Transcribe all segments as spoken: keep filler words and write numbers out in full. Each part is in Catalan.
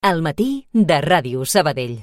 Al matí de Ràdio Sabadell.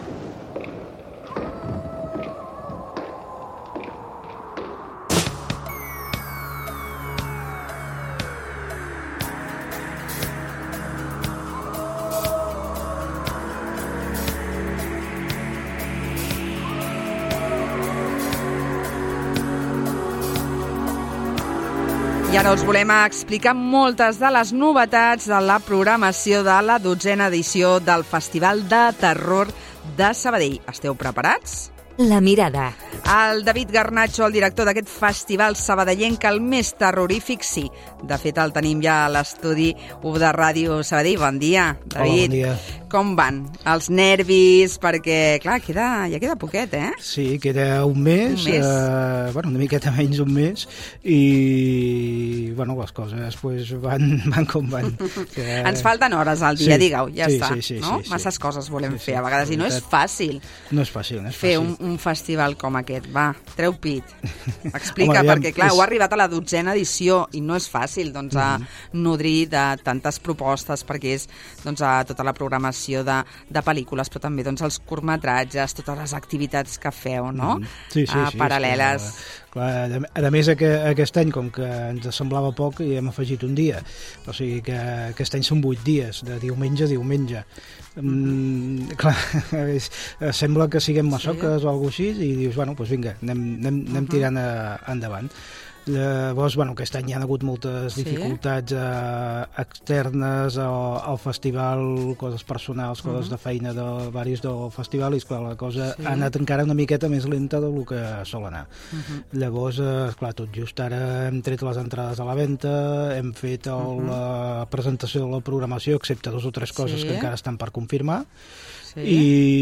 I ara us volem explicar moltes de les novetats de la programació de la dotzena edició del Festival de Terror de Sabadell. Esteu preparats? La mirada. El David Garnacho, el director d'aquest festival sabadellenc, el més terrorífic, sí. De fet, el tenim ja a l'estudi u de Ràdio Sabadell. Bon dia, David. Hola, bon dia. Com van? Els nervis, perquè, clar, queda, ja queda poquet, eh? Sí, queda un mes, un mes. Eh, bueno, una miqueta menys d'un mes, i, bueno, les coses pues, van, van com van. Que... Ens falten hores al dia, sí, digueu, ja sí, està, sí, sí, no? sí, sí. Masses coses volem sí, fer, a vegades, sí, i no és fàcil. No és fàcil, no és Fer fàcil. un, un festival com aquest, va, treu pit. Explica, Home, perquè, clar, és... heu arribat a la dotzena edició i no és fàcil, doncs, a Mm-hmm. nodrir de tantes propostes, perquè és, doncs, a tota la programació de, de pel·lícules, però també, doncs, els curtmetratges, totes les activitats que feu, no? Mm-hmm. Sí, sí, uh, sí. Paral·leles. Sí, clar, a, a més, aquest any, com que ens semblava poc, hi hem afegit un dia. O sigui que aquest any són vuit dies, de diumenge a diumenge. Mm, clar, és, sembla que siguem massoques sí. o alguna cosa així, i dius, bueno, doncs vinga, anem, anem, anem uh-huh. tirant a, endavant. Llavors, bueno, aquest any hi ha hagut moltes sí. dificultats eh, externes al, al festival, coses personals, coses uh-huh. de feina de diversos del festival, i esclar, la cosa sí. ha anat encara una miqueta més lenta del que sol anar. Uh-huh. Llavors, eh, clar, tot just ara hem tret les entrades a la venda, hem fet el, uh-huh. la presentació de la programació, excepte dos o tres coses sí. que encara estan per confirmar. Sí. I,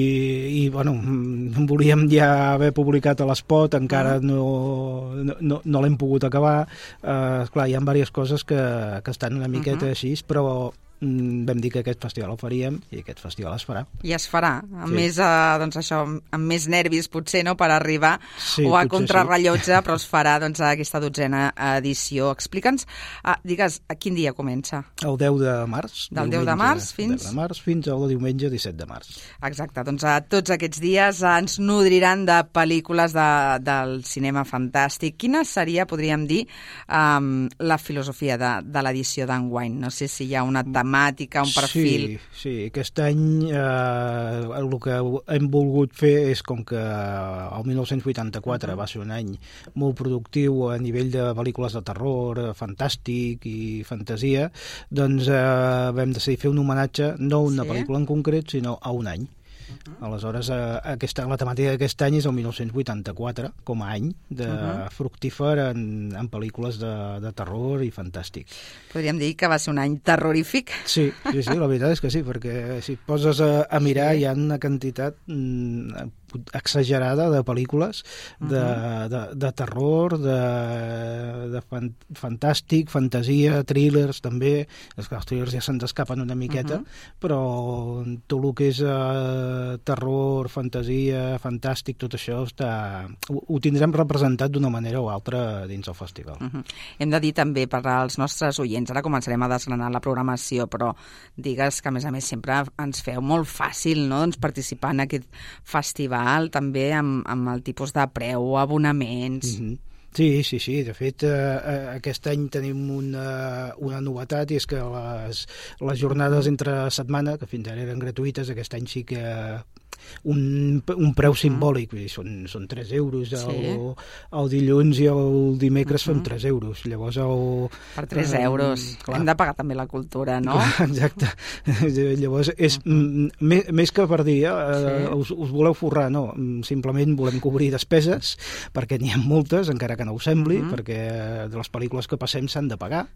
i bueno, volíem ja haver publicat a l'Espot, encara uh-huh. no, no, no l'hem pogut acabar. Uh, esclar, hi ha diverses coses que, que estan una miqueta uh-huh. així, però mm, vam dir que aquest festival el faríem i aquest festival es farà. I es farà, amb, sí. més, uh, doncs això, amb més nervis potser, no?, per arribar sí, o a contrarrellotge, sí. però es farà doncs, aquesta dotzena edició. Explica'ns, uh, digues, a quin dia comença? El deu de març. Del diumenge, deu de març fins? deu de març fins al diumenge disset de març. Exacte, doncs a tots aquests dies ens nodriran de pel·lícules de, del cinema fantàstic. Quina seria, podríem dir, um, la filosofia de, de l'edició d'enguany? No sé si hi ha una temàtica, un perfil... Sí, sí. Aquest any eh, el que hem volgut fer és, com que el dinou vuitanta-quatre uh-huh. va ser un any molt productiu a nivell de pel·lícules de terror, fantàstic i fantasia, doncs eh, vam decidir fer un homenatge, no a una sí. pel·lícula en concret, sinó a un any. Uh-huh. Aleshores, eh, aquesta, la temàtica d'aquest any és el dinou vuitanta-quatre, com a any de uh-huh. fructífer en, en pel·lícules de, de terror i fantàstic. Podríem dir que va ser un any terrorífic? Sí, sí, sí, la veritat és que sí, perquè si et poses a, a mirar sí. hi ha una quantitat mm, exagerada de pel·lícules de, uh-huh. de, de terror, de, de fan, fantàstic, fantasia, thrillers també. Els, els thrillers ja se'ns escapen una miqueta, uh-huh. però tot el que és eh, terror, fantasia, fantàstic, tot això està, ho, ho tindrem representat d'una manera o altra dins el festival. Uh-huh. Hem de dir també per als nostres oients, ara començarem a desgranar la programació, però digues que a més a més sempre ens feu molt fàcil, no?, doncs participar en aquest festival també amb, amb el tipus de preu, abonaments... Mm-hmm. Sí, sí, sí. De fet, eh, aquest any tenim una, una novetat, i és que les, les jornades entre setmana, que fins ara eren gratuïtes, aquest any sí que un, un preu simbòlic, vull dir, són, són tres euros el, sí. el dilluns, i el dimecres uh-huh. són tres euros. Llavors el, per tres eh, euros. Clar. Hem de pagar també la cultura, no? Exacte. Llavors, és uh-huh. més, més que per dir eh, sí. us, us voleu forrar, no. Simplement volem cobrir despeses, perquè n'hi ha moltes, encara que no ho sembli, uh-huh. perquè de les pel·lícules que passem s'han de pagar.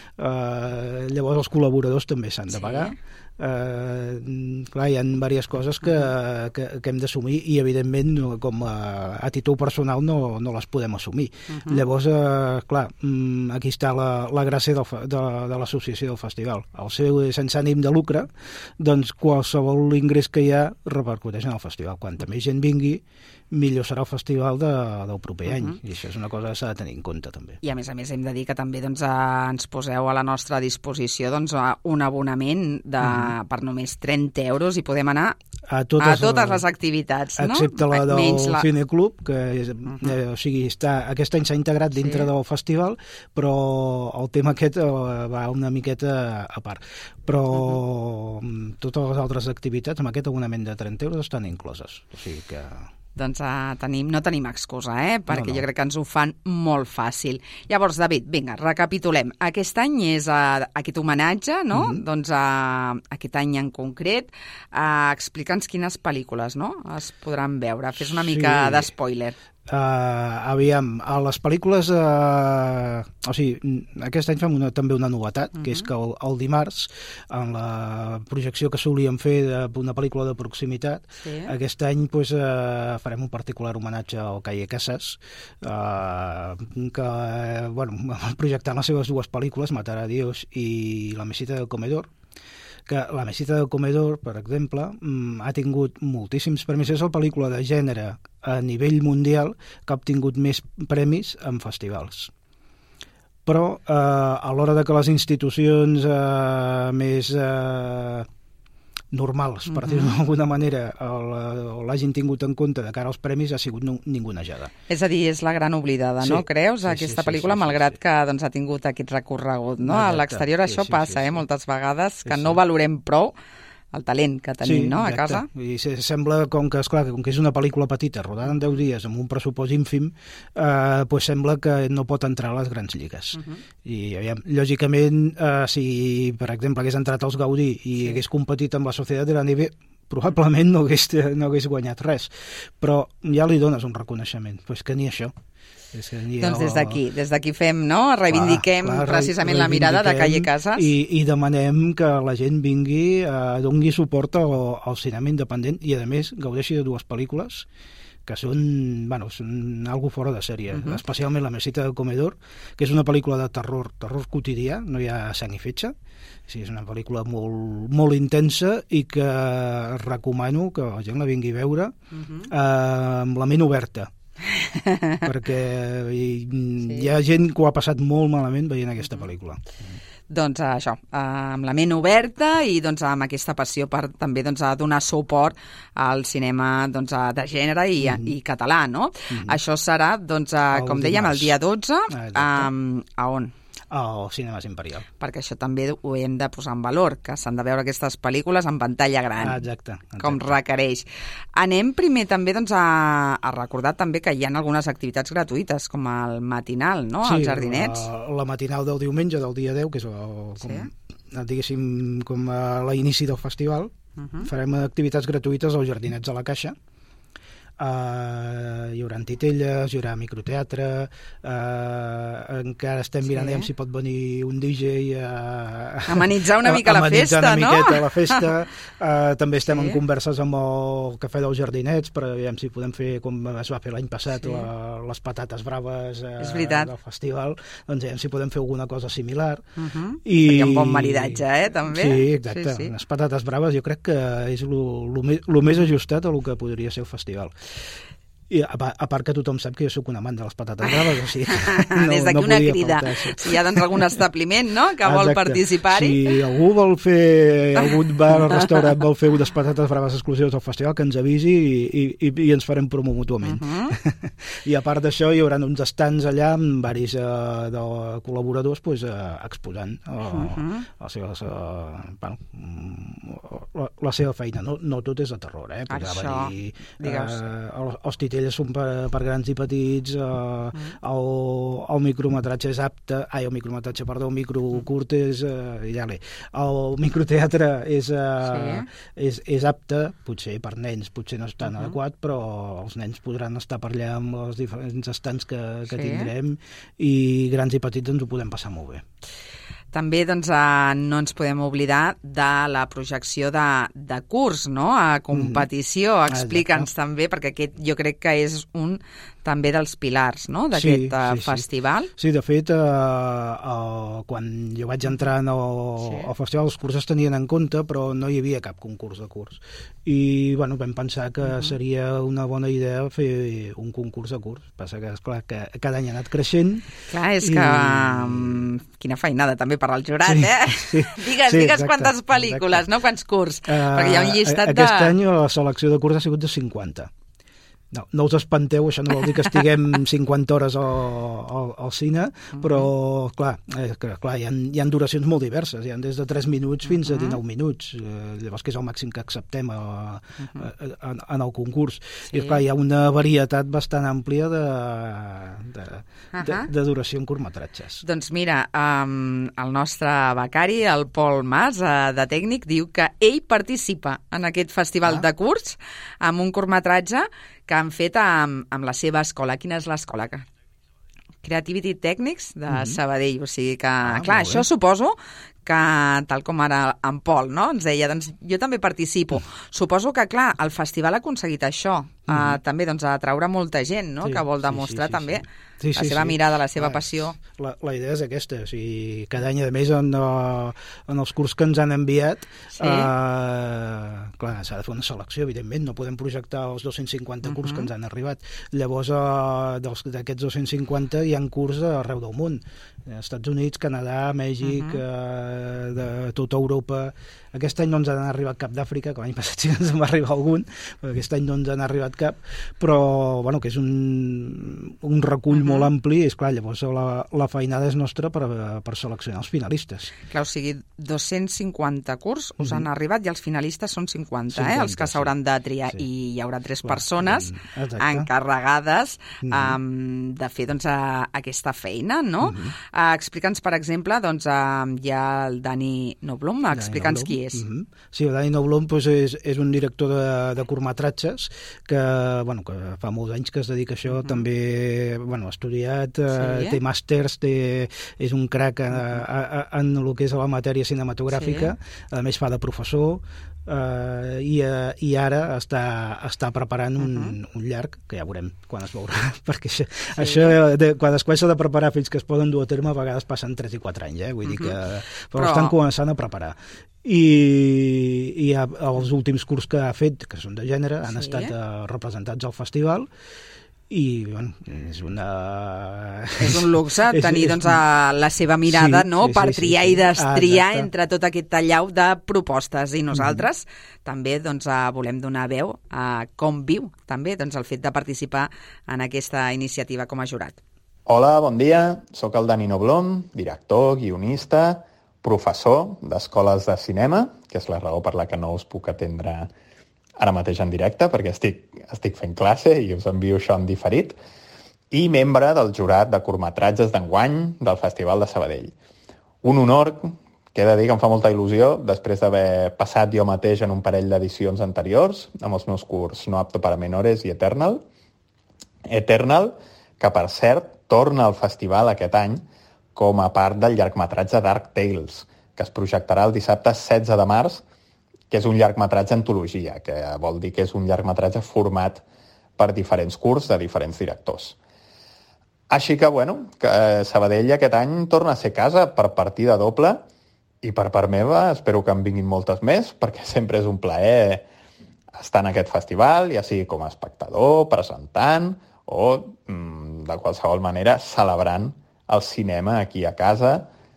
Uh, llavors els col·laboradors també s'han de pagar. Sí. Uh, clar, hi ha diverses coses que, que, que hem d'assumir, i evidentment com a, a títol personal no, no les podem assumir. Uh-huh. Llavors, uh, clar, aquí està la, la gràcia del, de, de l'associació del festival. El seu sense ànim de lucre, doncs qualsevol ingrés que hi ha repercuteix en el festival. Quanta més gent vingui, millor serà el festival de, del proper uh -huh. any. I això és una cosa que s'ha de tenir en compte, també. I a més a més hem de dir que també doncs, eh, ens poseu a la nostra disposició doncs, un abonament de, uh -huh. per només trenta euros i podem anar a totes, a totes les activitats, no? Excepte la del Menys la... Cineclub, que és, uh -huh. eh, o sigui, està, aquest any s'ha integrat dintre sí. del festival, però el tema aquest eh, va una miqueta a part. Però uh -huh. totes les altres activitats amb aquest abonament de trenta euros estan incloses. O sigui que... Doncs uh, tenim, no tenim excusa, eh? Perquè no, no. jo crec que ens ho fan molt fàcil. Llavors, David, vinga, recapitulem. Aquest any és uh, aquest homenatge, no? Mm-hmm. Doncs uh, aquest any en concret. Uh, Explica'ns quines pel·lícules, no?, es podran veure. Fes una mica sí. d'espoiler. Uh, aviam, a les pel·lícules uh, o sigui, aquest any fem una, també una novetat, uh-huh. que és que el, el dimarts en la projecció que solíem fer d'una pel·lícula de proximitat, sí. aquest any pues, uh, farem un particular homenatge al Calle Casas, uh, que bueno, projectant les seves dues pel·lícules, Matar a Dios i La mesita del comedor, que La mesita del comedor, per exemple, ha tingut moltíssims premis. És la pel·lícula de gènere a nivell mundial que ha obtingut més premis en festivals. Però eh, a l'hora de que les institucions eh, més eh, normals, per dir-ho d'alguna manera, l'hagin tingut en compte de cara als premis, ha sigut ningunejada. És a dir, és la gran oblidada, sí, no, creus? Sí, aquesta sí, pel·lícula, sí, sí, malgrat sí, sí. que doncs, ha tingut aquest recorregut, no? Exacte, a l'exterior això sí, sí, passa, sí, sí. eh, moltes vegades, que sí, sí. no valorem prou el talent que tenim, sí, no, a exacte. casa. I sembla com que, esclar, com que és una pel·lícula petita, rodada en deu dies, amb un pressupost ínfim, eh, pues sembla que no pot entrar a les grans lligues. Uh-huh. I, aviam, lògicament, eh, si, per exemple, hagués entrat als Gaudí i sí. hagués competit amb la Societat de la Nieve, probablement no hagués, no hagués guanyat res. Però ja li dones un reconeixement. Pues que ni això. És que ni doncs des d'aquí, des d'aquí fem, no? Reivindiquem clar, clar, precisament la mirada de Calle Casas. I, i demanem que la gent vingui, eh, doni suport al, al cinema independent i, a més, gaudeixi de dues pel·lícules que són, bueno, són algo fora de sèrie. Uh-huh. Especialment La mesita del comedor, que és una pel·lícula de terror, terror quotidià, no hi ha sang i fetge. Sí, és una pel·lícula molt, molt intensa i que recomano que la gent la vingui a veure uh-huh. eh, amb la ment oberta. perquè hi, sí. hi ha gent que ho ha passat molt malament veient aquesta pel·lícula. Doncs això, amb la ment oberta i doncs, amb aquesta passió per també doncs, a donar suport al cinema doncs, de gènere i, mm. i català, no? Mm. Això serà, doncs, a, com dèiem, el dia dotze, ah, um, a on? Al Cinemes Imperial. Perquè això també ho hem de posar en valor, que s'han de veure aquestes pel·lícules en pantalla gran, ah, exacte, exacte. com requereix. Anem primer també doncs, a, a recordar també que hi ha algunes activitats gratuïtes, com el matinal, no? Sí, als Jardinets. La, la matinal del diumenge, del dia deu, que és el, com, sí? diguéssim, com a l'inici del festival, uh-huh. farem activitats gratuïtes als Jardinets a la Caixa. Uh, hi haurà titelles, hi haurà microteatre, uh, encara estem mirant sí. si pot venir un D J a amenitzar una mica la festa, una no? miqueta la festa. Uh, també estem sí. en converses amb el Cafè dels Jardinets per veure si podem fer, com es va fer l'any passat, sí. la, les patates braves uh, del festival, doncs veiem si podem fer alguna cosa similar. Uh-huh. I seria un bon maridatge, eh, també? Sí, exacte. Sí, sí. Les patates braves jo crec que és el més ajustat a el que podria ser el festival. I a, a part que tothom sap que jo sóc un amant de les patates braves, o sigui no, des d'aquí no una crida, faltar, sí. si hi ha doncs, algun establiment, no?, que vol participar-hi. Si algú vol fer, algun bar o restaurant vol fer unes patates braves exclusives al festival, que ens avisi i, i, i ens farem promo mútuament. Uh-huh. I a part d'això hi haurà uns estants allà amb varis uh, de col·laboradors pues, uh, exposant uh, uh-huh. la, seva, uh, bueno, la, la seva feina. No, no tot és de terror, eh? Això, dir, uh, els titelles són per, per grans i petits, uh, mm. el, el micrometratge és apte, ai, el micrometratge, perdó, el microcurt és, uh, dale, el microteatre és, uh, sí. és, és apte, potser per nens, potser no és tan uh-huh. adequat, però els nens podran estar per allà amb els diferents estants que, que sí. tindrem i grans i petits ens ho podem passar molt bé. També doncs, eh, no ens podem oblidar de la projecció de, de curs, no?, a competició. Mm-hmm. Explica'ns Exacte. també, perquè aquest jo crec que és un també dels pilars, no?, d'aquest sí, sí, festival. Sí. sí, de fet, eh, eh, quan jo vaig entrar en el, sí. al festival, els cursos es tenien en compte, però no hi havia cap concurs de curs. I, bueno, vam pensar que uh-huh. seria una bona idea fer un concurs de curs. Passa que, esclar, que cada any ha anat creixent. Clar, és i... que... Um, quina feinada, també, per al jurat, sí, eh? Sí, digues, sí, digues exacte, quantes pel·lícules, exacte. no? Quants curs? Uh, perquè hi ha un llistat aquest de... Aquest any la selecció de curs ha sigut de cinquanta. No, no us espanteu, això no vol dir que estiguem cinquanta hores al, al, al cine, però, clar, eh, que, clar hi, ha, hi ha duracions molt diverses, hi ha des de tres minuts fins a dinou minuts, eh, llavors que és el màxim que acceptem a, a, a, en el concurs. Sí. I, clar, hi ha una varietat bastant àmplia de, de, uh-huh. de, de duració en curtmetratges. Doncs mira, um, el nostre becari, el Pol Mas, uh, de tècnic, diu que ell participa en aquest festival ah. de curts amb un curtmetratge que han fet amb, amb la seva escola. Quina és l'escola? Creativity Technics de mm-hmm. Sabadell. O sigui que, ah, clar, això suposo que, tal com ara en Pol, no?, ens deia, doncs jo també participo. Mm. Suposo que, clar, el festival ha aconseguit això, mm. uh, també, doncs, atraure molta gent, no?, sí, que vol demostrar sí, sí, sí, també sí. Sí, la sí, seva sí. mirada, la seva ah, passió. La, la idea és aquesta, o sigui, cada any, a més, en, uh, en els curs que ens han enviat, sí. uh, clar, s'ha de fer una selecció, evidentment, no podem projectar els dos-cents cinquanta uh-huh. curs que ens han arribat. Llavors, uh, d'aquests dos-cents cinquanta hi ha curs arreu del món. Estats Units, Canadà, Mèxic, uh-huh. uh, de tota Europa. Aquest any no ens han arribat cap d'Àfrica, que l'any passat sí que ens en va arribar algun, però aquest any no ens han arribat cap, però, bueno, que és un, un recull uh-huh. molt ampli, i, esclar, llavors la, la feinada és nostra per, per seleccionar els finalistes. Clar, o sigui, dos-cents cinquanta curs us uh-huh. han arribat i els finalistes són cinquanta, cinquanta, eh? Els que s'hauran de triar, sí. i hi haurà tres Clar, persones exacte. encarregades uh-huh. um, de fer, doncs, a, aquesta feina, no? Uh-huh. Uh, explica'ns, per exemple, doncs, uh, hi ha el Dani Noblum, explica'ns qui és. Uh-huh. Sí, el Dani Noblum doncs, és, és un director de, de curtmetratges que, bueno, que fa molts anys que es dedica a això, uh-huh. també, bueno, ha estudiat, sí, eh? té màsters, té, és un crac a, a, a, en el que és la matèria cinematogràfica, sí. a més fa de professor, Uh, i, uh, i ara està, està preparant un, uh-huh. un llarg, que ja veurem quan es veurà, perquè això, sí. això de, quan es comença de preparar fins que es poden dur a terme, a vegades passen tres i quatre anys, eh? Vull uh-huh. dir que però, però estan començant a preparar. I, i ha, els últims curs que ha fet, que són de gènere, han sí. estat uh, representats al festival, i, bueno, és una... És un luxe tenir, doncs, la seva mirada, sí, no?, sí, per sí, triar sí, sí. i destriar ah, entre tot aquest tallau de propostes. I nosaltres mm. també, doncs, volem donar veu a com viu, també, doncs, el fet de participar en aquesta iniciativa com a jurat. Hola, bon dia. Soc el Dani Noblum, director, guionista, professor d'escoles de cinema, que és la raó per la que no us puc atendre ara mateix en directe, perquè estic, estic fent classe i us envio això en diferit, i membre del jurat de curtmetratges d'enguany del Festival de Sabadell. Un honor que he de dir que em fa molta il·lusió, després d'haver passat jo mateix en un parell d'edicions anteriors, amb els meus curs No apto para menores i Eternal. Eternal, que per cert torna al festival aquest any com a part del llargmetratge Dark Tales, que es projectarà el dissabte setze de març, que és un llargmetratge antologia, que vol dir que és un llargmetratge format per diferents curs de diferents directors. Així que, bueno, que Sabadell aquest any torna a ser casa per partida doble, i per part meva espero que en vinguin moltes més, perquè sempre és un plaer estar en aquest festival, ja sigui com a espectador, presentant, o de qualsevol manera celebrant el cinema aquí a casa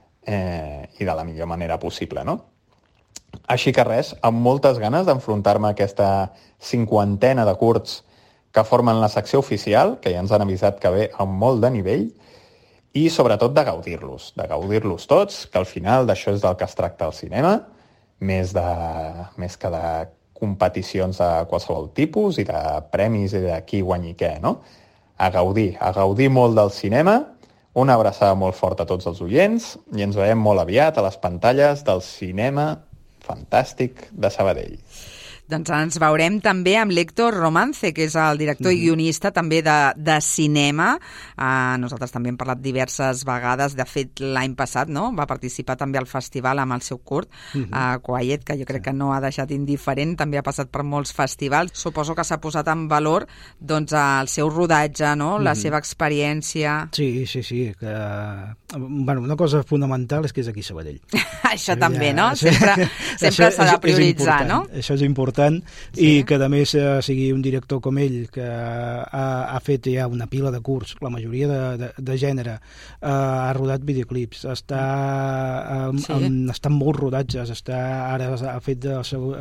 eh, i de la millor manera possible, no? Així que res, amb moltes ganes d'enfrontar-me a aquesta cinquantena de curts que formen la secció oficial, que ja ens han avisat que ve amb molt de nivell, i sobretot de gaudir-los, de gaudir-los tots, que al final d'això és del que es tracta el cinema, més, de, més que de competicions de qualsevol tipus i de premis i de qui guanyi què, no? A gaudir, a gaudir molt del cinema, una abraçada molt forta a tots els oients i ens veiem molt aviat a les pantalles del cinema fantàstic de Sabadell. Doncs ens veurem també amb l'Héctor Romance, que és el director mm-hmm. i guionista també de, de cinema. Uh, nosaltres també hem parlat diverses vegades. De fet, l'any passat no? va participar també al festival amb el seu curt, mm-hmm. uh, Quiet, que jo crec que no ha deixat indiferent. També ha passat per molts festivals. Suposo que s'ha posat en valor doncs, el seu rodatge, no? la mm-hmm. seva experiència. Sí, sí, sí. Que, bueno, una cosa fonamental és que és aquí a Sabadell. Això també, no? Sempre, sempre s'ha de prioritzar, no? Això és important, sí. I que a més eh, sigui un director com ell, que ha, ha fet ja una pila de curts, la majoria de, de, de gènere, eh, ha rodat videoclips, està, eh, sí. en, està en molts rodatges, està, ara ha fet, de,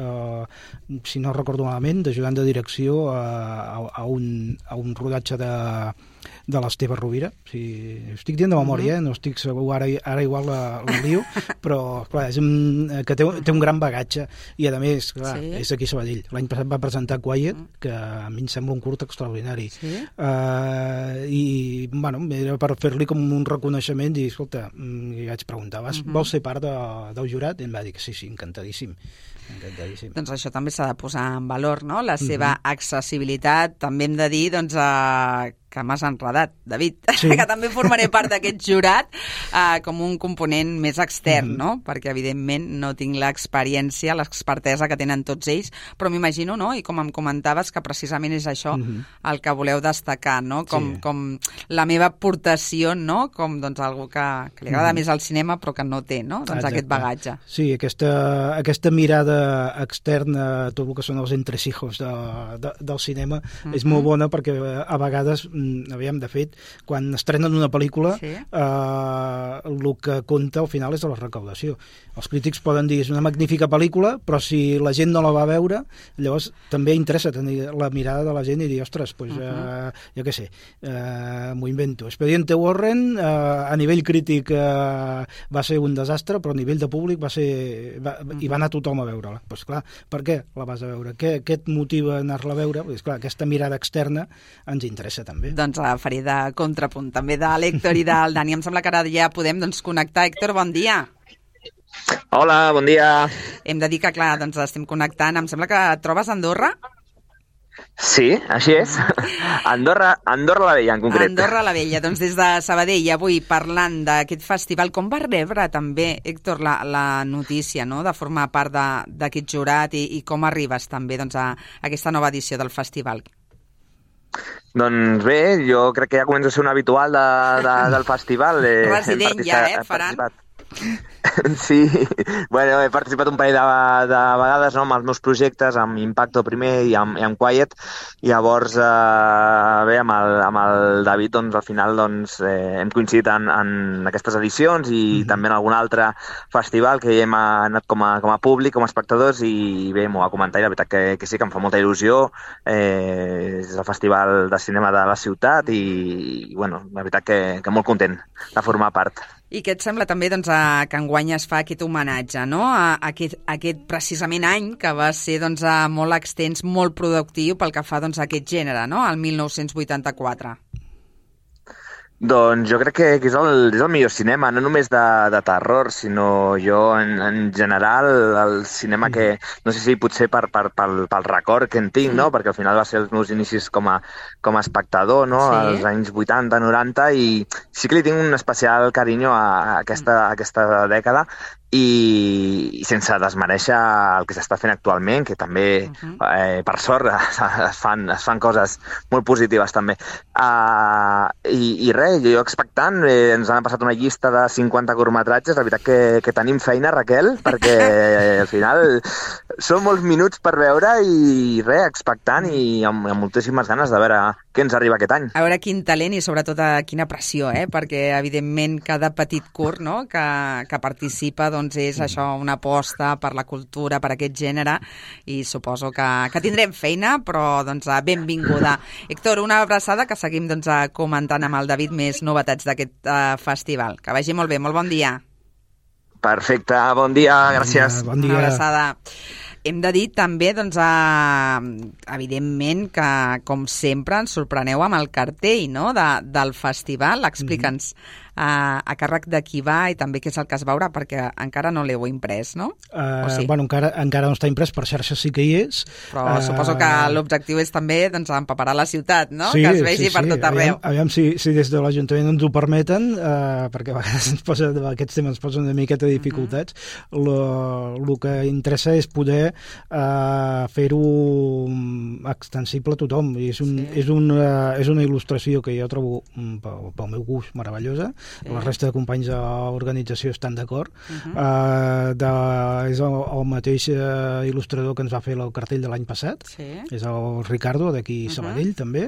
eh, si no recordo malament, d'ajudant de direcció a, a, a, un, a un rodatge de de l'Esteve Rovira, si estic dient de memòria, uh-huh. eh? No estic segur, ara, ara igual la, la lio, però clar, és un, que té, té un gran bagatge i a més, clar, sí. és aquí a Sabadell. L'any passat va presentar Quiet, uh-huh. que a mi em sembla un curt extraordinari. Sí? Uh, I, bueno, era per fer-li com un reconeixement i, escolta, i vaig preguntar, vas, uh-huh. vols ser part de, del jurat? I em va dir que sí, sí, encantadíssim. Encantadíssim. Doncs això també s'ha de posar en valor, no? La seva uh-huh. accessibilitat. També hem de dir, doncs, uh, que m'has enredat, David, sí. que també formaré part d'aquest jurat uh, com un component més extern, mm-hmm. no? Perquè, evidentment, no tinc l'experiència, l'expertesa que tenen tots ells, però m'imagino, no? I com em comentaves, que precisament és això mm-hmm. el que voleu destacar, no? Com, sí. com la meva aportació, no? Com, doncs, algú que, que li agrada mm-hmm. més al cinema, però que no té, no? Doncs Exacte. Aquest bagatge. Sí, aquesta, aquesta mirada externa, tot el que són els entresijos de, de, del cinema, mm-hmm. és molt bona perquè a vegades aviam, de fet, quan estrenen una pel·lícula, sí. eh, el que compta al final és de la recaudació. Els crítics poden dir és una magnífica pel·lícula, però si la gent no la va veure, llavors també interessa tenir la mirada de la gent i dir, ostres, pues, uh-huh. eh, jo què sé, eh, m'ho invento. Expediente Warren, eh, a nivell crític eh, va ser un desastre, però a nivell de públic va ser... Va, uh-huh. i va anar tothom a veure-la. Pues, clar, per què la vas a veure? Què, què et motiva anar-la a veure? Pues, clar, aquesta mirada externa ens interessa també. Doncs uh, faré de contrapunt també de l'Héctor i del Dani. Em sembla que ara ja podem doncs, connectar. Héctor, bon dia. Hola, bon dia. Hem de dir que, clar, doncs estem connectant. Em sembla que et trobes a Andorra? Sí, així és. Andorra, Andorra la Vella, en concret. Andorra la Vella. Doncs des de Sabadell, avui parlant d'aquest festival, com va rebre també, Héctor, la, la notícia, no?, de formar part d'aquest jurat i, i com arribes també doncs, a, a aquesta nova edició del festival? Doncs bé, jo crec que ja començo a ser un habitual de, de, del festival. Eh, Resident ja, eh, faran? Sí, bueno, he participat un parell de, de vegades, no?, amb els meus projectes, amb Impacto primer i amb, i amb Quiet, i llavors, eh, bé, amb el, amb el David, doncs, al final, doncs, eh, hem coincidit en, en aquestes edicions i mm-hmm. també en algun altre festival que hi hem anat com a, com a públic, com a espectadors, i bé, m'ho va comentar i la veritat que, que sí, que em fa molta il·lusió. Eh, és el Festival de Cinema de la ciutat i, i bueno, la veritat que, que molt content de formar part. I què et sembla també doncs, a, que enguany es fa aquest homenatge, no?, a, a aquest, a aquest precisament any que va ser doncs, a, molt extens, molt productiu pel que fa doncs, a aquest gènere, no?, el mil nou-cents vuitanta-quatre? Doncs jo crec que, que és, el, és el millor cinema, no només de, de terror, sinó jo en, en general el cinema que, no sé si potser per, per, pel, pel record que en tinc, no?, perquè al final va ser els meus inicis com a, com a espectador, no?, sí. als anys vuitanta, noranta, i sí que li tinc un especial carinyo a, a, aquesta, a aquesta dècada, i, i sense desmereixer el que s'està fent actualment, que també, uh-huh. eh, per sort, es fan, es fan coses molt positives també. Uh, i, I res, jo expectant, eh, ens han passat una llista de cinquanta curtmetratges, la veritat que, que tenim feina, Raquel, perquè eh, al final són molts minuts per veure i res, expectant i amb, amb moltíssimes ganes de veure què ens arriba aquest any. A veure quin talent i sobretot a quina pressió, eh? Perquè evidentment cada petit curt, no?, que, que participa, doncs, doncs és això, una aposta per la cultura, per aquest gènere, i suposo que, que tindrem feina, però doncs benvinguda. Héctor, una abraçada, que seguim doncs, comentant amb el David més novetats d'aquest uh, festival. Que vagi molt bé, molt bon dia. Perfecte, bon dia, gràcies. Bon dia. Una abraçada. Hem de dir també, doncs, eh, evidentment, que, com sempre, ens sorpreneu amb el cartell, no?, de, del festival. Explica'ns a, a càrrec de qui va i també què és el que es veurà, perquè encara no l'heu imprès, no? Uh, sí? Bueno, encara, encara no està imprès, per xarxes sí que hi és. Però uh, uh, suposo que l'objectiu és també doncs, empaparar la ciutat, no? Sí, que es vegi sí, per sí. tot arreu. Aviam, aviam si, si des de l'Ajuntament ens ho permeten, uh, perquè a vegades ens posa, aquests temes ens posen una miqueta de dificultats. Uh-huh. El que interessa és poder uh, fer-ho extensible a tothom. I és, un, sí. és, una, és una il·lustració que jo trobo, pel, pel meu gust, meravellosa. Sí. La resta de companys de l'organització estan d'acord. Uh-huh. uh, de, és el, el mateix uh, il·lustrador que ens va fer el cartell de l'any passat. Sí. És el Ricardo, d'aquí uh-huh. Sabadell, també.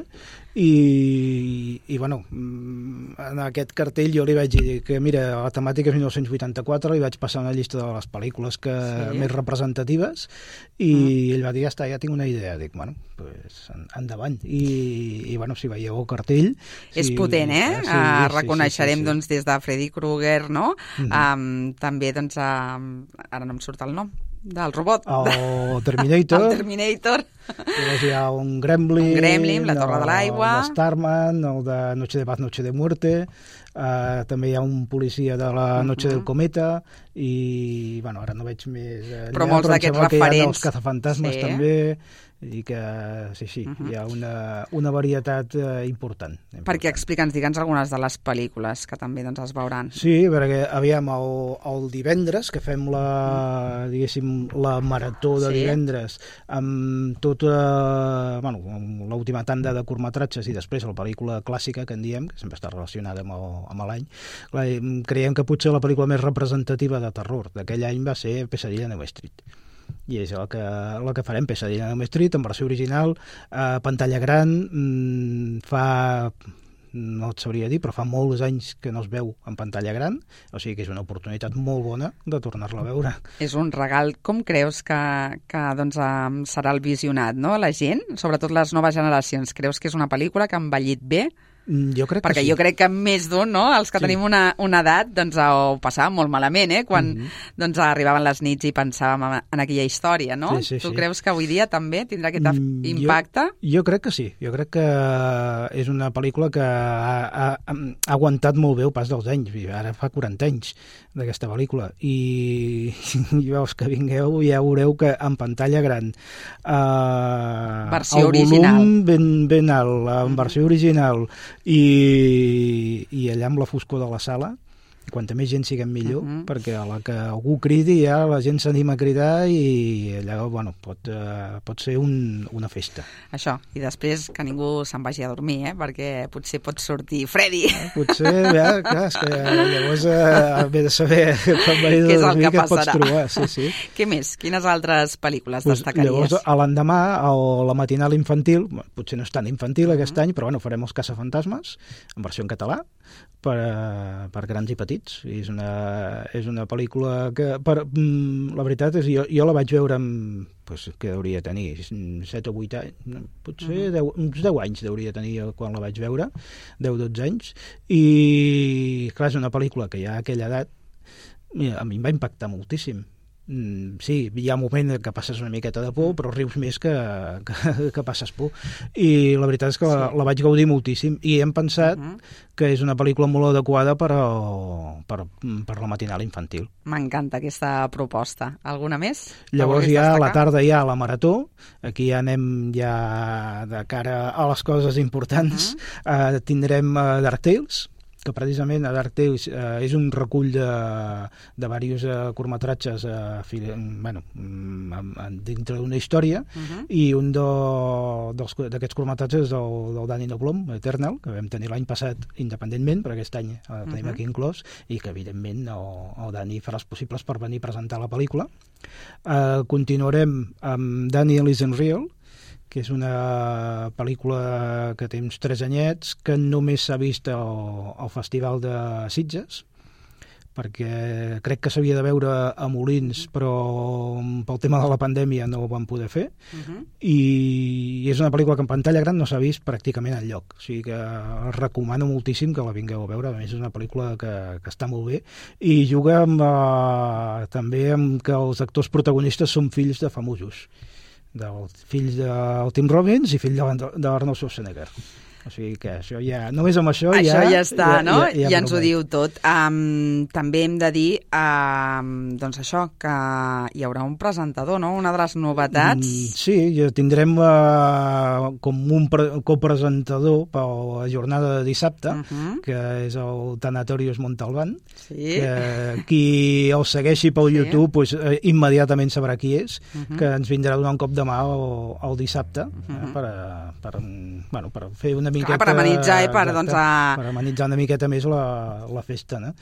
I, i bueno, en aquest cartell jo li vaig dir que, mira, la temàtica és mil nou-cents vuitanta-quatre, li vaig passar una llista de les pel·lícules que, sí. més representatives, i mm. ell va dir, ja està, ja tinc una idea. Dic, bueno, pues, endavant. I, i bueno, si veieu el cartell... És si, potent, eh? Sí, uh, sí, reconeixerem, sí, sí, sí. doncs, des de Freddy Krueger, no? Mm-hmm. Um, també, doncs, uh, ara no em surt el nom, del robot. El Terminator. El Terminator. Llavors hi ha un Gremlin, un Gremlin, la Torre de l'Aigua, el de Starman, el de Noche de Paz, Noche de Muerte, uh, també hi ha un policia de la Noche uh-huh. del Cometa, i bueno, ara no veig més enllà, però molts però d'aquests referents. Hi ha els cazafantasmes, sí. també, i que sí, sí, uh-huh. hi ha una, una varietat uh, important, important. Perquè explica'ns, digue'ns algunes de les pel·lícules que també doncs, es veuran. Sí, perquè aviam, el, el divendres, que fem la, diguéssim, la marató de sí. divendres, amb tota, bueno, amb l'última tanda de curtmetratges i després la pel·lícula clàssica, que en diem, que sempre està relacionada amb, el, amb l'any, creiem que potser la pel·lícula més representativa de terror d'aquell any va ser Pesadilla en Elm Street. I és el que, el que farem, Pesadilla en Elm Street, en versió original, eh, pantalla gran, mmm, fa, no et sabria dir, però fa molts anys que no es veu en pantalla gran, o sigui que és una oportunitat molt bona de tornar-la a veure. És un regal. Com creus que, que doncs, um, serà el visionat, no? La gent, sobretot les noves generacions, creus que és una pel·lícula que ha envellit bé? Jo crec Perquè que sí. jo crec que més d'un, no? Els que sí. tenim una, una edat, doncs ho passàvem molt malament, eh? Quan mm-hmm. doncs, arribaven les nits i pensàvem en aquella història, no? Sí, sí, tu sí. creus que avui dia també tindrà aquest mm, impacte? Jo, jo crec que sí. Jo crec que és una pel·lícula que ha, ha, ha aguantat molt bé el pas dels anys. Ara fa quaranta anys d'aquesta pel·lícula. I, i veus que vingueu i ja veureu que en pantalla gran eh, versió el original. volum ben, ben alt, en mm-hmm. versió original, i, i allà amb la foscor de la sala, quanta més gent siguem millor, uh-huh. perquè a la que algú cridi ja la gent s'anima a cridar i allà, bueno, pot, uh, pot ser un, una festa. Això, i després que ningú se'n vagi a dormir, eh? Perquè potser pot sortir Freddy. Eh, potser, ja, clar, és que llavors uh, ve de saber quan vagi de dormir que et pots trobar. Sí, sí. Què més? Quines altres pel·lícules pues, destacaries? Llavors, a l'endemà, la matinal infantil, potser no és tan infantil uh-huh. aquest any, però bueno, farem els caçafantasmes, en versió en català, per, per grans i petits. I és una, és una pel·lícula que, per, la veritat és, jo, jo la vaig veure amb, pues, que hauria de tenir set o vuit anys, potser uh-huh. deu, uns deu anys hauria de tenir quan la vaig veure, deu o dotze anys, i clar, és una pel·lícula que ja a aquella edat mira, a mi em va impactar moltíssim. Mm, sí, hi ha un moment que passes una miqueta de por, però rius més que, que, que passes por. I la veritat és que la, la vaig gaudir moltíssim i hem pensat uh-huh. que és una pel·lícula molt adequada per, al, per, per la matinal infantil. M'encanta aquesta proposta. Alguna més? Llavors ja a la tarda hi ha la marató, aquí ja anem ja de cara a les coses importants. Uh-huh. uh, tindrem uh, Dark Tales, que precisament a Dark Tales eh, és un recull de, de diversos eh, curtmetratges eh, bueno, dintre d'una història, uh-huh. i un d'aquests curtmetratges és el, del Danny Noblom, Eternal, que vam tenir l'any passat independentment, però aquest any el tenim uh-huh. aquí inclòs, i que evidentment el, el Danny farà els possibles per venir a presentar la pel·lícula. Eh, continuarem amb Daniel Isn't Real, que és una pel·lícula que té uns tres anyets, que només s'ha vist al, al Festival de Sitges, perquè crec que s'havia de veure a Molins, però pel tema de la pandèmia no ho van poder fer, uh-huh. i és una pel·lícula que en pantalla gran no s'ha vist pràcticament enlloc, o sigui que recomano moltíssim que la vingueu a veure. A més és una pel·lícula que, que està molt bé, i juga amb, uh, també amb que els actors protagonistes són fills de famosos, del fill del Tim Robbins i fill de l'Arnold Schwarzenegger. O sigui que això ja, només amb això, això ja... ja està, ja, no? Ja, ja, ja ens ho diu tot. Um, també hem de dir, um, doncs això, que hi haurà un presentador, no? Una de les novetats. Mm, sí, ja tindrem uh, com un pre copresentador per la jornada de dissabte, uh -huh. que és el Tanatorius Montalbán, sí. que qui el segueixi pel sí. YouTube pues, eh, immediatament sabrà qui és, uh -huh. que ens vindrà a donar un cop de mà el, el dissabte, uh -huh. eh, per, per, bueno, per fer una miqueta... Clar, per amenitzar, eh? Per, exacte, doncs, a... per amenitzar una miqueta més la, la festa, no?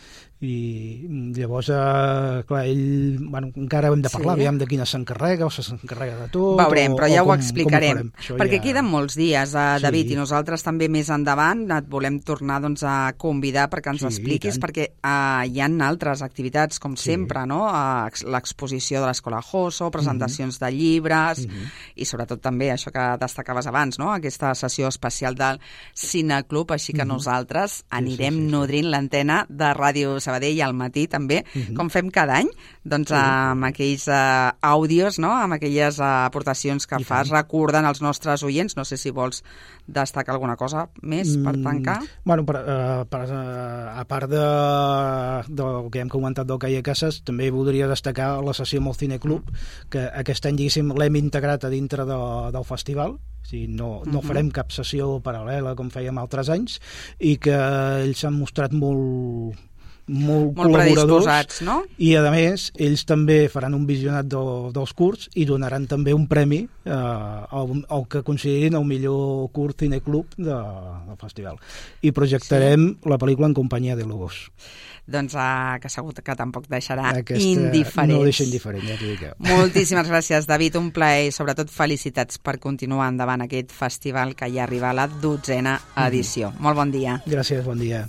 I llavors, eh, clar, ell... Bueno, encara hem de parlar, sí. aviam de quina s'encarrega, o s'encarrega de tot... Veurem, o, però ja o ho com, explicarem, com perquè ja... queden molts dies, uh, David, sí. i nosaltres també més endavant et volem tornar doncs, a convidar perquè ens sí, expliquis, perquè uh, hi ha altres activitats, com sí. sempre, no? Uh, l'exposició de l'Escola Joso, presentacions mm -hmm. de llibres, mm -hmm. i sobretot també això que destacaves abans, no? Aquesta sessió especial del Cineclub, així que mm -hmm. nosaltres anirem sí, sí, sí, nodrint sí. l'antena de Ràdio Sabadell al matí també, mm -hmm. com fem cada any, doncs sí. amb aquells uh, àudios, no? Amb aquelles uh, aportacions que I fas, tant. recordant als nostres oients. No sé si vols destacar alguna cosa més per tancar. Mm, bueno, per, uh, per, uh, a part de, del que hem comentat del Calle Casas, també voldria destacar la sessió amb el Cineclub, que aquest any, diguéssim, l'hem integrat a dintre de, del festival. O sigui, no, no uh-huh. farem cap sessió paral·lela com fèiem altres anys, i que ells s'han mostrat molt... molt, molt col·laboradors, no? I a més ells també faran un visionat de, dels curts i donaran també un premi eh, al, al que considerin el millor curt cineclub de, del festival, i projectarem sí. la pel·lícula En companyia de lobos. Doncs uh, que segur que tampoc deixarà Aquesta indiferents. No deixa indiferent, ja t'ho dic. Moltíssimes gràcies, David, un plaer, i sobretot felicitats per continuar endavant aquest festival que ja arriba a la dotzena edició. Mm. Molt bon dia. Gràcies, bon dia.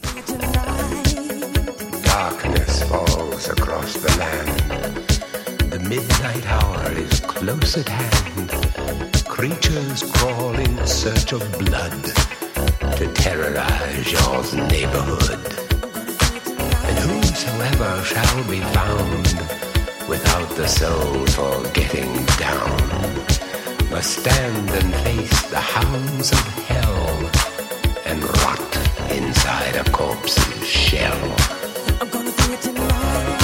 Darkness falls across the land. The midnight hour is close at hand. Creatures crawl in search of blood to terrorize your neighborhood. And whosoever shall be found without the soul for getting down must stand and face the hounds of hell and rot inside a corpse's shell. I'm gonna do it tonight.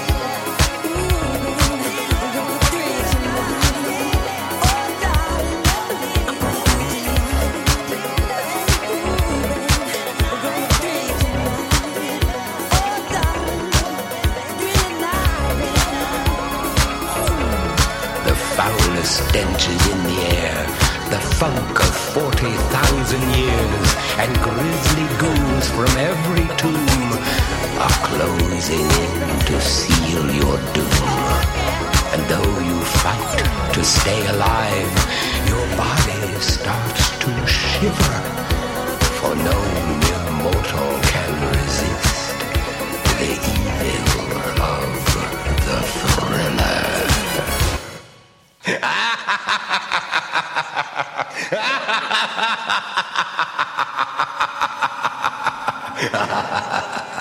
Stench is in the air, the funk of forty thousand years, and grisly ghouls from every tomb are closing in to seal your doom. And though you fight to stay alive, your body starts to shiver, for no mere mortal can resist the evil of the thriller. Ha ha ha ha ha!